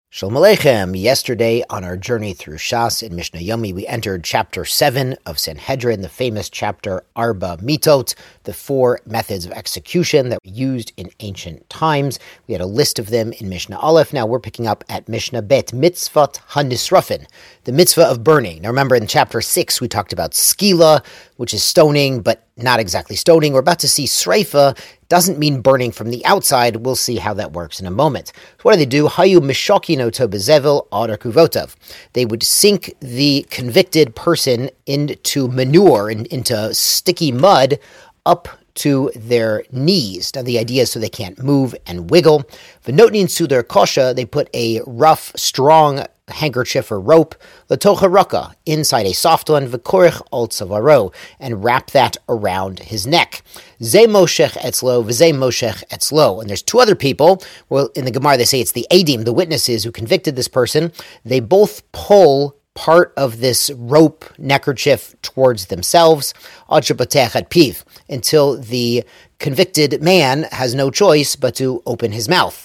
Shalom Aleichem. Yesterday, on our journey through Shas in Mishnah Yomi, we entered chapter 7 of Sanhedrin, the famous chapter Arba Mitot, the 4 methods of execution that were used in ancient times. We had a list of them in Mishnah Aleph. Now we're picking up at Mishnah Bet, Mitzvot HaNisrafin, the mitzvah of burning. Now remember, in chapter 6, we talked about skila, which is stoning, but not exactly stoning. We're about to see sreifa. Doesn't mean burning from the outside. We'll see how that works in a moment. So what do? Hayu mishokino to bezevel adar kuvotov. They would sink the convicted person into manure, into sticky mud, up to their knees. Now the idea is so they can't move and wiggle. V'notnin sudar kosha, they put a rough, strong handkerchief or rope, latocha raka, inside a soft one, v'korich al tzavaro, and wrap that around his neck. Ze moshech etzlo, v'ze moshech etzlo. And there's 2 other people. Well, in the Gemara they say it's the adim, the witnesses who convicted this person. They both pull part of this rope neckerchief towards themselves, ad shepatech ad piv, until the convicted man has no choice but to open his mouth.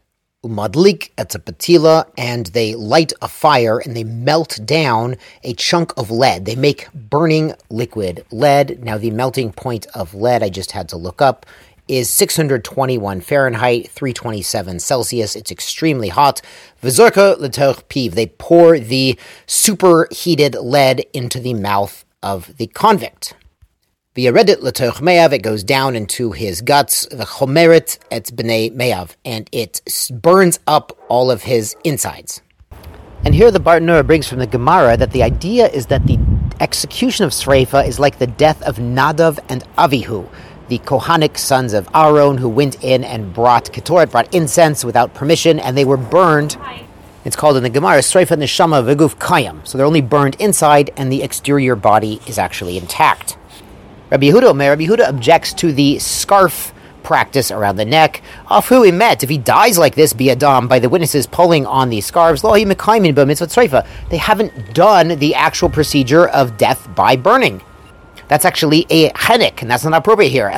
Umadlik etzapatila, and they light a fire and they melt down a chunk of lead. They make burning liquid lead. Now the melting point of lead, I just had to look up, is 621 Fahrenheit, 327 Celsius. It's extremely hot. V'zorka l'toch piv. They pour the superheated lead into the mouth of the convict. V'yaredet l'toch me'av. It goes down into his guts. V'chomeret et b'nei me'av. And it burns up all of his insides. And here the Bartanura brings from the Gemara that the idea is that the execution of Sreifa is like the death of Nadav and Avihu, the Kohanic sons of Aaron, who went in and brought ketoret, brought incense without permission, and they were burned. It's called in the Gemara, Sreifa Neshama V'guf Kayam. So they're only burned inside, and the exterior body is actually intact. Rabbi Yehuda objects to the scarf practice around the neck. Afu imet, if he dies like this, biadam, by the witnesses pulling on these scarves, lo hi mekaymin b'mitzvot sreifa. They haven't done the actual procedure of death by burning. That's actually a chenek, and that's not appropriate here.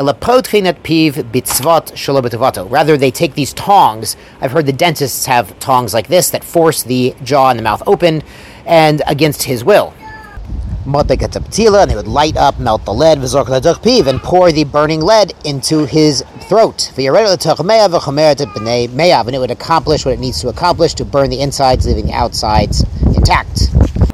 Rather, they take these tongs. I've heard the dentists have tongs like this that force the jaw and the mouth open, and against his will. And they would light up, melt the lead, and pour the burning lead into his throat. And it would accomplish what it needs to accomplish, to burn the insides, leaving the outsides intact.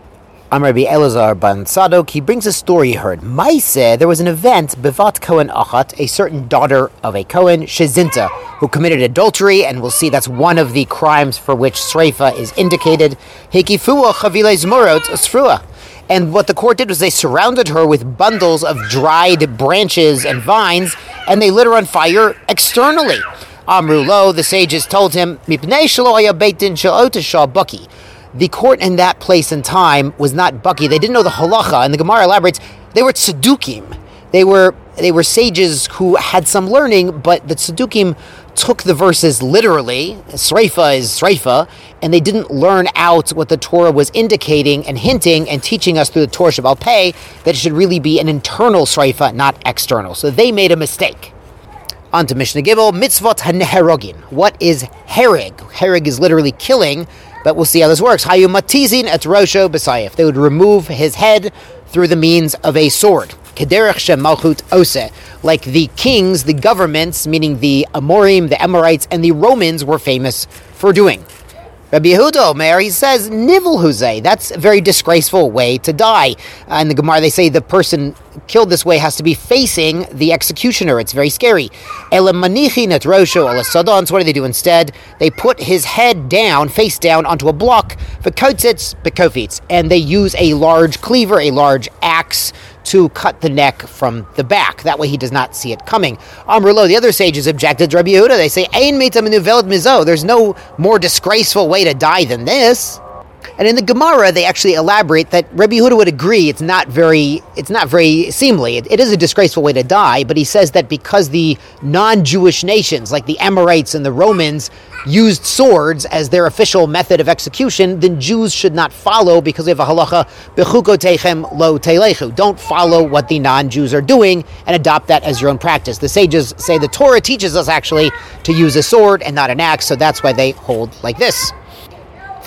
Rabbi Elazar ben Sadok, he brings a story he heard. Maise, there was an event, Bevat Kohen Achat, a certain daughter of a Kohen, Shezinta, who committed adultery, and we'll see that's one of the crimes for which Sreifa is indicated. Hekifua Chavile Zmorot Usfrua. And what the court did was they surrounded her with bundles of dried branches and vines, and they lit her on fire externally. Amru Lo, the sages told him, Mipnei Shelo Haya Beit Din Shel Oteshah Baki. The court in that place and time was not Baki. They didn't know the halacha, and the Gemara elaborates, they were tzedukim. They were sages who had some learning, but the tzedukim took the verses literally. Sreifa is Sreifa, and they didn't learn out what the Torah was indicating and hinting and teaching us through the Torah Shabbal Pei, that it should really be an internal Sreifa, not external. So they made a mistake. On to Mishnah Gimel, Mitzvot HaNeherogin. What is hereg? Hereg is literally killing, but we'll see how this works. Hayu matizin et rosho b'sayif. They would remove his head through the means of a sword. Kederech shem malchut ose. Like the kings, the governments, meaning the Amorim, the Amorites, and the Romans were famous for doing. Rabbi Yehuda Omer, he says, Nivel Huzay, that's a very disgraceful way to die. In the Gemara, they say the person killed this way has to be facing the executioner. It's very scary. Ela manichin et rosho ala sadons. What do they do instead? They put his head down, face down, onto a block, v'kotzitz b'kofitz, and they use a large cleaver, a large axe, to cut the neck from the back. That way he does not see it coming. Amrullah, the other sages objected to Rabbi Yehuda. They say, Ein mita menuvelet mizo. There's no more disgraceful way to die than this. And in the Gemara, they actually elaborate that Rabbi Yehuda would agree it's not very seemly. It is a disgraceful way to die, but he says that because the non-Jewish nations, like the Amorites and the Romans, used swords as their official method of execution, then Jews should not follow, because we have a halacha, bechukotechem lo telechu. Don't follow what the non-Jews are doing and adopt that as your own practice. The sages say the Torah teaches us actually to use a sword and not an axe, so that's why they hold like this.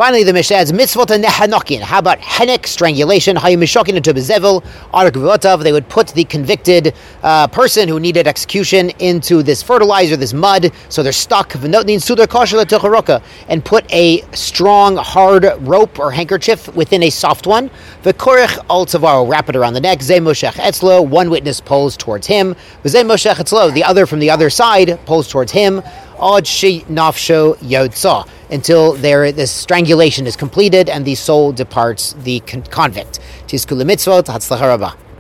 Finally, the Mishnah adds mitzvot and nehanokin. How about henek, strangulation? Hayumishokin into bezevel, arak. They would put the convicted person who needed execution into this fertilizer, this mud, so they're stuck. And put a strong, hard rope or handkerchief within a soft one. V'korich al tavaro, wrap it around the neck. Zeh moshech etzlo, one witness pulls towards him. V'zeh moshech etzlo, the other from the other side pulls towards him. Ad she nafsho yotza, until this strangulation is completed and the soul departs the convict. Tizkul mitzvot, hatzlacha rabah.